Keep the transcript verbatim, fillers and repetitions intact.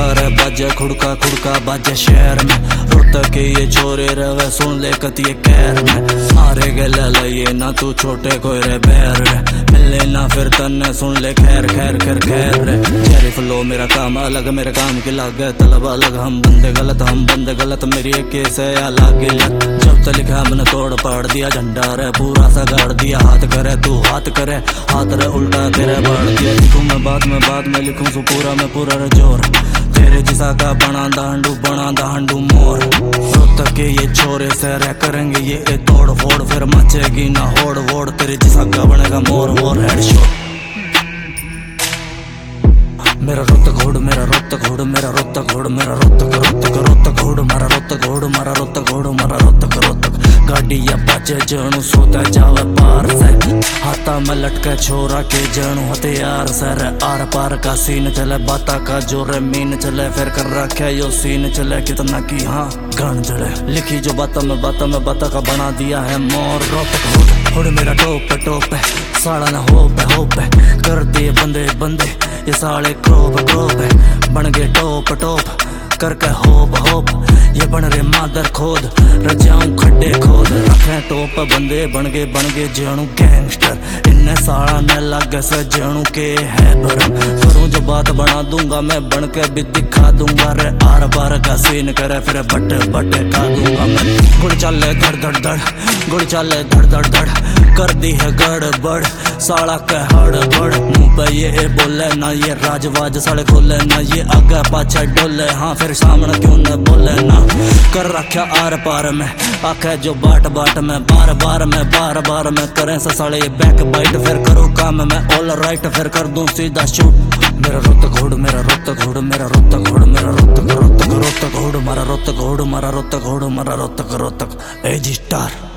रे बाजे खुड़का खुड़का बाजे शहर में। रोहतक के ये छोरे रवे सुन ले कतिये कैर में। मारे गले लइए ना तू छोटे कोई रे बैर रे। मिले ना फिर तन्ने सुन ले खैर खैर खैर खैर रे। चेरी फ्लो मेरा काम अलग मेरे काम की लागे तलब अलग। हम बंदे गलत हम बंदे गलत मेरी एक केस है अलग। जब तक लिखा हमने तोड़ पाड़ दिया झंडा रे पूरा सा गाड़ दिया। हाथ करे तू हाथ करे हाथ रे उल्टा तेरे बाढ़ दिया। लिखूं मैं बाद में बाद में लिखूं सो पूरा में पूरा रे जोर। तेरे जिसा का बना दांडू बना दांडू मोर। रोहतक के ये छोरे से रह करेंगे ये ए तोड़ फोड़ फिर मचेगी ना होड़ वोड़। तेरे जिसा का बनेगा मोर वोर हेडशॉट। मेरा रोहतक घोड़ मेरा रोहतक घोड़ मेरा रोहतक घोड़ मेरा रोहतक रोहतक रोहतक घोड़ मारा रोहतक घोड़ मारा रोहतक घोड़ मारा रोहतक रोहतक। गाड़ी या बाजे जणू सोता जावे पार से। हाथा में लटके छोरा के जणू हथियार सर। आर पार का सीन चले बाता का जोरे मीन चले। फिर कर रखे यो सीन चले कितना की हाँ गण जड़े। लिखी जो बाता में बाता में बाता का बना दिया है मोर। रोहतक घोड़ घोड़ मेरा टोप टोप है साड़ा ना हो पे हो पे। कर दिए बंदे बंदे ये साले क्रोप क्रोप बन गए टोप टोप करके होप होप। ये बन रहे मादर खोद रजाऊं खड्डे खोद। रखे टोप बंदे बन गए बन गए जणू गैंगस्टर। इन्हें साड़ा न लगे से जणू के है बरम। करूं जो बात बना दूंगा मैं बन के भी दिखा दूंगा रे। आर पार का सीन करे फिर बटे बटे का दूंगा मैं। गुड़ चले धड़ धड़ धड़ गुड़ चले धड़ धड़ धड़ कर दी है गड़बड़ साड़ा के हड़बड़। मुंह पे ये बोले ना ये राजवाज साड़े खोले ना ये आगे पाछे डोले। हाँ फिर सामने क्यों न बोले ना। कर रखा आर पार में आखे जो बाट बाट में बार बार में बार बार में करें से साले बैक बाइट। फिर करो काम में ऑल राइट फिर कर दूं सीधा शूट। मेरा रोहतक घोड़ मेरा रोहतक घोड़ मेरा रोहतक घोड़ मेरा रोहतक रोहतक रोहतक घोड़ मारा रोहतक घोड़ मारा रोहतक घोड़ मारा रोहतक रोहतक एजी स्टार।